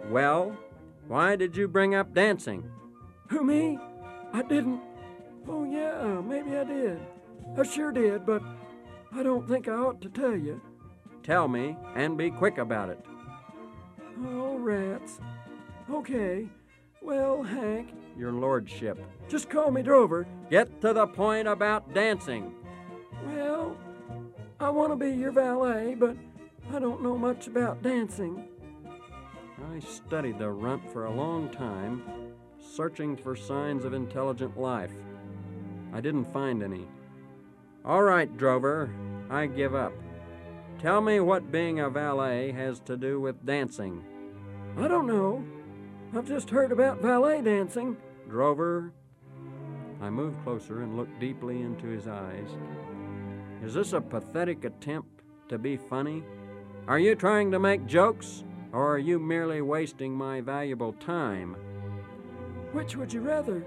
Well, why did you bring up dancing? Who, me? I didn't. Oh, yeah, maybe I did. I sure did, but I don't think I ought to tell you. Tell me, and be quick about it. Oh, rats. Okay. Well, Hank. Your lordship. Just call me Drover. Get to the point about dancing. Well, I want to be your valet, but I don't know much about dancing. I studied the runt for a long time, searching for signs of intelligent life. I didn't find any. All right, Drover, I give up. Tell me what being a valet has to do with dancing. I don't know. I've just heard about valet dancing. Drover. I moved closer and looked deeply into his eyes. Is this a pathetic attempt to be funny? Are you trying to make jokes, or are you merely wasting my valuable time? Which would you rather?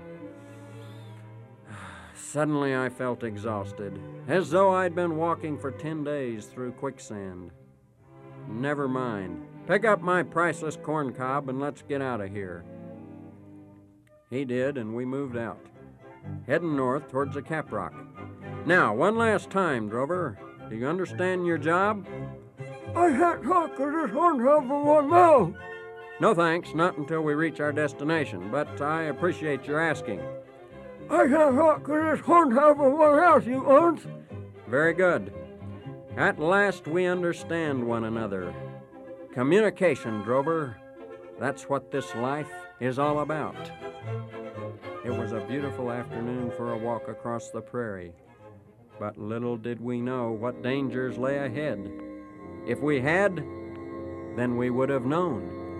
Suddenly I felt exhausted, as though I'd been walking for 10 days through quicksand. Never mind. Pick up my priceless corn cob and let's get out of here. He did, and we moved out, heading north towards the Caprock. Now, one last time, Drover. Do you understand your job? I can't talk with this horn cob for one mouth. No thanks, not until we reach our destination, but I appreciate your asking. I can't talk with this horn cob for one house, you owns. Very good. At last we understand one another. Communication, Drover. That's what this life is all about. It was a beautiful afternoon for a walk across the prairie. But little did we know what dangers lay ahead. If we had, then we would have known.